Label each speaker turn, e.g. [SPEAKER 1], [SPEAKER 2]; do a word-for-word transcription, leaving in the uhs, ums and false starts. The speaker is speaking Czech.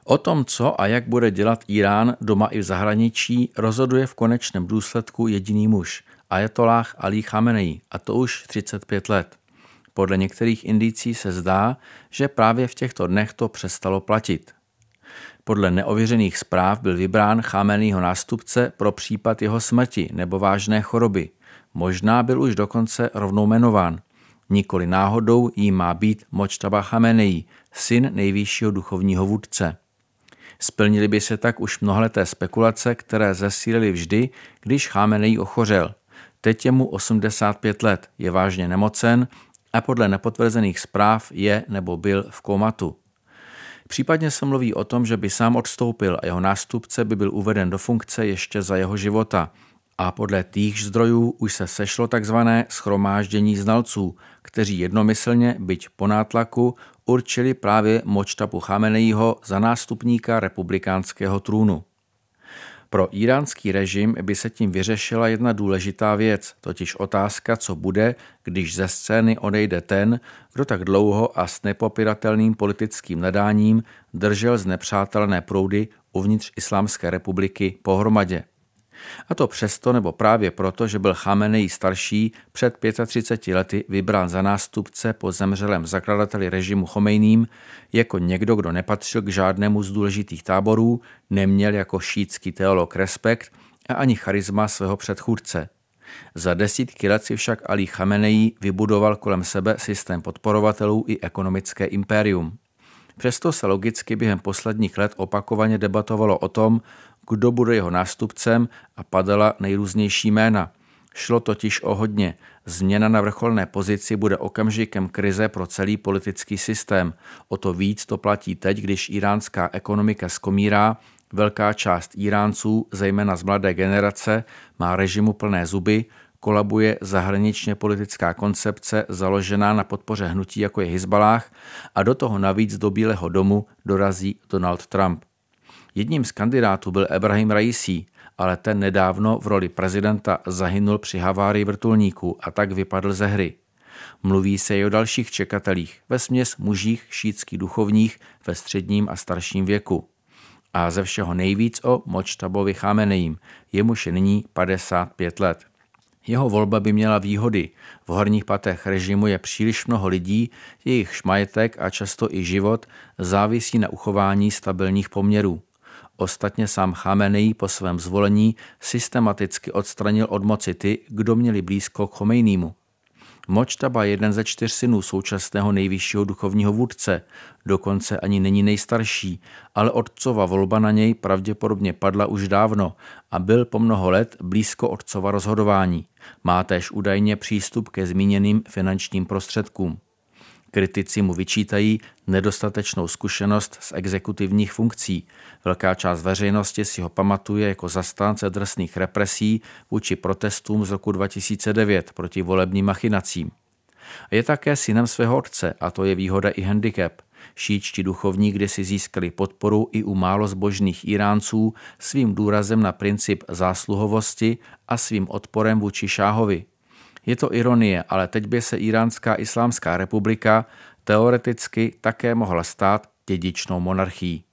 [SPEAKER 1] O tom, co a jak bude dělat Irán doma i v zahraničí, rozhoduje v konečném důsledku jediný muž, ajatolláh Alí Chameneí, a to už třicet pět let. Podle některých indicí se zdá, že právě v těchto dnech to přestalo platit. Podle neověřených zpráv byl vybrán Chameneího nástupce pro případ jeho smrti nebo vážné choroby. Možná byl už dokonce rovnou jmenován. Nikoli náhodou jí má být Mojtaba Chameneí, syn nejvyššího duchovního vůdce. Splnily by se tak už mnohleté spekulace, které zesílily vždy, když Chameneí ochořel. Teď je mu osmdesát pět let, je vážně nemocen a podle nepotvrzených zpráv je nebo byl v komatu. Případně se mluví o tom, že by sám odstoupil a jeho nástupce by byl uveden do funkce ještě za jeho života. A podle týchž zdrojů už se sešlo takzvané shromáždění znalců, kteří jednomyslně, byť po nátlaku, určili právě Mojtabu Chameneího za nástupníka republikánského trůnu. Pro íránský režim by se tím vyřešila jedna důležitá věc, totiž otázka, co bude, když ze scény odejde ten, kdo tak dlouho a s nepopiratelným politickým nadáním držel znepřátelené proudy uvnitř Islámské republiky pohromadě. A to přesto nebo právě proto, že byl Chameneí starší před třiceti pěti lety vybrán za nástupce po zemřelém zakladateli režimu Chomejním jako někdo, kdo nepatřil k žádnému z důležitých táborů, neměl jako šítský teolog respekt a ani charisma svého předchůdce. Za desítky let si však Alí Chameneí vybudoval kolem sebe systém podporovatelů i ekonomické impérium. Přesto se logicky během posledních let opakovaně debatovalo o tom, kdo bude jeho nástupcem a padala nejrůznější jména. Šlo totiž o hodně. Změna na vrcholné pozici bude okamžikem krize pro celý politický systém. O to víc to platí teď, když iránská ekonomika skomírá, velká část Iránců, zejména z mladé generace, má režimu plné zuby, kolabuje zahraničně politická koncepce založená na podpoře hnutí jako je Hizballáh a do toho navíc do Bílého domu dorazí Donald Trump. Jedním z kandidátů byl Ebrahim Raísí, ale ten nedávno v roli prezidenta zahynul při havárii vrtulníku a tak vypadl ze hry. Mluví se i o dalších čekatelích, vesměs mužích šítských duchovních ve středním a starším věku. A ze všeho nejvíc o Mojtabovi Chameneím, jemuž je nyní padesát pět let. Jeho volba by měla výhody. V horních patech režimu je příliš mnoho lidí, jejich majetek a často i život závisí na uchování stabilních poměrů. Ostatně sám Chameneí po svém zvolení systematicky odstranil od moci ty, kdo měli blízko k Chomejnímu. Mojtaba je jeden ze čtyř synů současného nejvyššího duchovního vůdce, dokonce ani není nejstarší, ale otcova volba na něj pravděpodobně padla už dávno a byl po mnoho let blízko otcova rozhodování. Má též údajně přístup ke zmíněným finančním prostředkům. Kritici mu vyčítají nedostatečnou zkušenost z exekutivních funkcí. Velká část veřejnosti si ho pamatuje jako zastánce drsných represí vůči protestům z roku dva tisíce devět proti volebním machinacím. Je také synem svého otce a to je výhoda i handicap. Šíitští duchovní kdysi získali podporu i u málo zbožných Iránců svým důrazem na princip zásluhovosti a svým odporem vůči šáhovi. Je to ironie, ale teď by se Iránská islámská republika teoreticky také mohla stát dědičnou monarchií.